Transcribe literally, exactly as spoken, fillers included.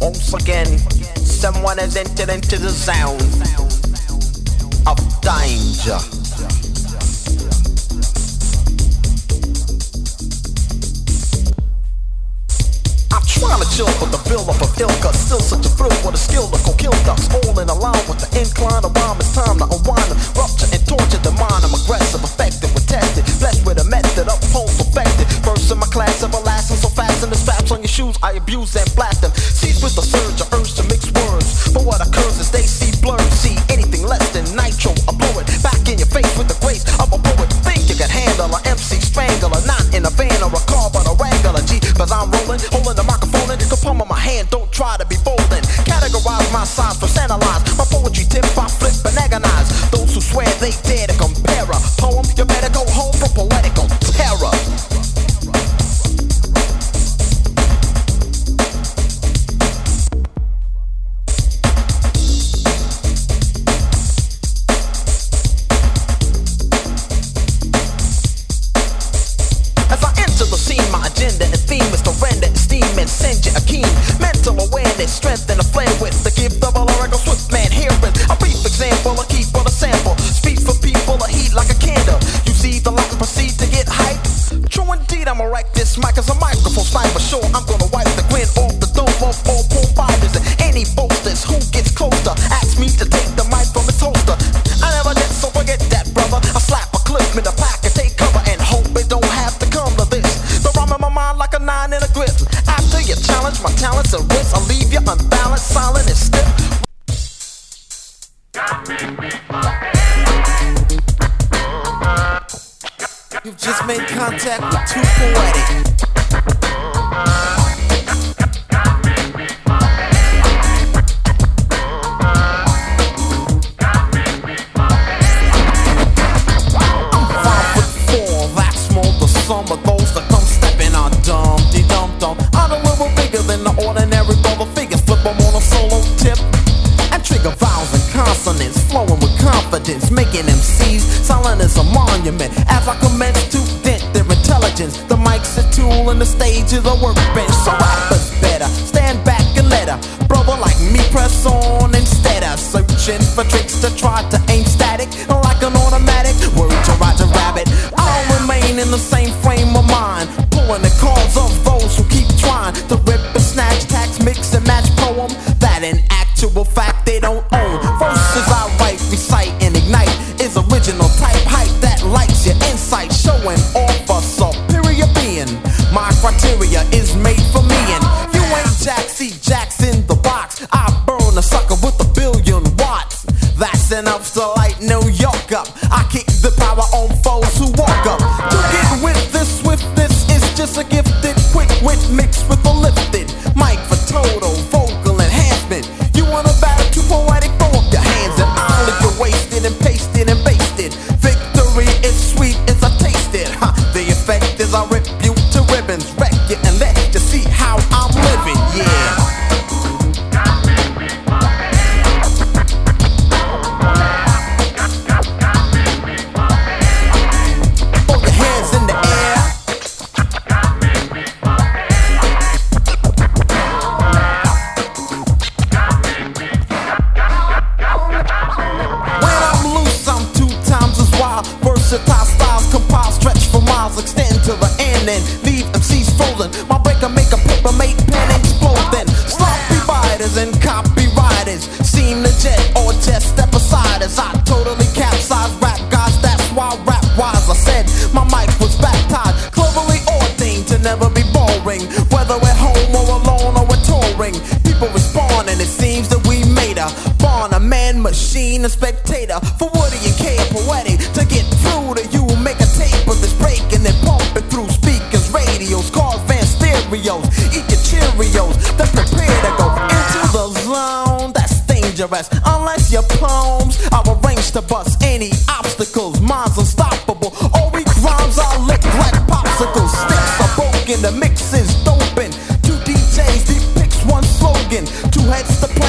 Once again, someone has entered into the zone of danger. I'm trying to chill with the build up of Ilka. Still such a thrill with a skill to go kill ducks. All in a line with the incline of rhyme. It's time to unwind them, rupture and torture the mind. I'm aggressive, effective, with tested, blessed with a method of pole perfected. First in my class, everlasting, so fast in the straps on your shoes, I abuse and blast them. Seized with the surge, I urge to mix words. But what occurs is they see blurred. See anything less than nitro, I blow it back in your face with the grace of a poet. Think you can handle a M C strangler, not in a van or a car, but a wrangler. G, cause I'm rolling, holding the microphone in the palm of my hand. Don't try to be boldin'. Categorize my size, personalize my poetry. Tip, I flip and agonize those who swear they dare to compare a poem. You better go home for poetical terror. As I enter the scene, my agenda and theme is to render esteem and send you a keen mental awareness, strength and a flare with the gift of a lyrical swift man. Here is a brief example, a key for the sample. Speak for people, a heat like a candle. You see the light and proceed to get hype. True indeed, I'ma wreck this mic as a microphone sniper. Sure, I'm gonna wipe the grin off the dome of all poor fighters. And any boasters who gets closer, ask me to take the mic from its holster. I never did, so forget that, brother. I slap a clip in the pack and take cover and hope it don't have to come to this. The rhyme in my mind like a nine in a grip. After you challenge my talents and wits, I'll leave you unbalanced, silent and stiff. You've just made contact with Too Poetic. Some of those that come stepping on Dumpty Dum Dum. On a level bigger than the ordinary bubble figures. Flip them on a solo tip and trigger vowels and consonants, flowing with confidence, making M Cs silent as a monument. As I commence to dent their intelligence, the mic's a tool and the stage is a workbench. So rappers better stand back and let a brother like me press on instead of searching for tricks to try to aim static like an automatic. Word to Roger Rabbit, I'll remain in the same frame of mind, pulling the cards of those who keep trying to rip and snatch, tax, mix and match poem that in actual fact they don't own. Verses I write, recite and ignite is original type hype that lights your insight, showing off a superior being. My criteria is made for me and you ain't Jack C. Jackson the box. I burn a sucker with a billion watts. That's enough to light New York up. I kick the power on foes who walk up. To get with this swiftness is just a gifted quick wit mixed with a lifted mic for total vocal enhancement. You wanna battle Too Poetic? Throw up your hands and I'll leave you wasted and pasted and basted. Victory is sweet as I taste it. Huh. The effect is I rip you to ribbons, wreck it and let you see how I'm living. Yeah. Versatile styles compile, stretch for miles, extend to the end and leave M Cs frozen. My breaker make a paper mate pen explode. Then sloppy biters and copywriters seem to jet or just step aside as I totally capsize rap guys. That's why rap wise I said my mic was baptized, cleverly ordained to never be boring. Whether at home or alone or we're touring, people respond and it seems that we made a born a man, machine, and spectator. For Woody and K Poetic to get through to you, make a tape of this break and then pump it through speakers, radios, cars, vans, stereos. Eat your Cheerios, then prepare to go into the zone. That's dangerous unless your poems are arranged to bust any obstacles. Mine's unstoppable. All weak rhymes are lick like popsicles. Sticks are broken, the mix is doping. Two D Js, deep picks, one slogan. Two heads to